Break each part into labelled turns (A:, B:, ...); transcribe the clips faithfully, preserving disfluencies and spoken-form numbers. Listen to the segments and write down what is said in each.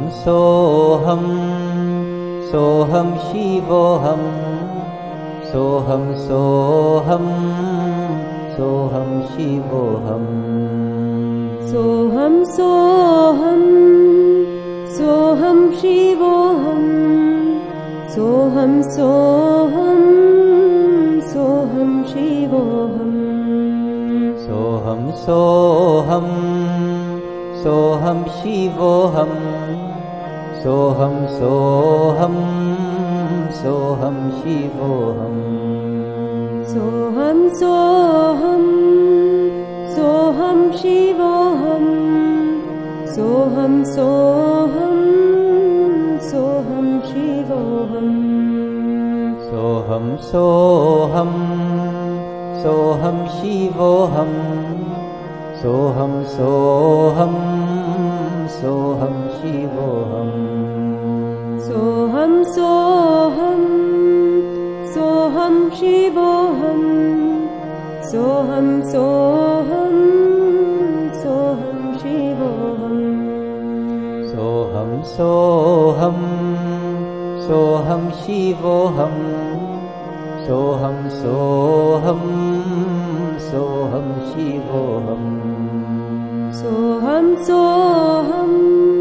A: सोऽहं सोऽहं शिवोऽहं सोऽहं सोऽहं सोऽहं शिवोऽहं
B: सोऽहं सोऽहं सोऽहं शिवोऽहं सोऽहं सोऽहं सोऽहं शिवोऽहं
A: सोऽहं सोऽहं सोऽहं शिवोऽहं सोऽहं सोऽहं सोऽहं शिवोऽहं
B: सोऽहं सोऽहं सोऽहं शिवोऽहं सोऽहं सोऽहं सोऽहं शिवोऽहं
A: सोऽहं सोऽहं सोऽहं शिवोऽहं सोऽहं सोऽहं सोऽहं शिवोऽहं
B: सोऽहं सोऽहं सोऽहं शिवोऽहं सोऽहं सोऽहं सोऽहं शिवोऽहं
A: सोऽहं सोऽहं सोऽहं शिवोऽहं सोऽहं सोऽहं सोऽहं शिवोऽहं
B: सोऽहं सोऽहं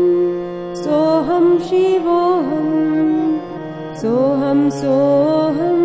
B: सोऽहं शिवोऽहं सोऽहं सोऽहं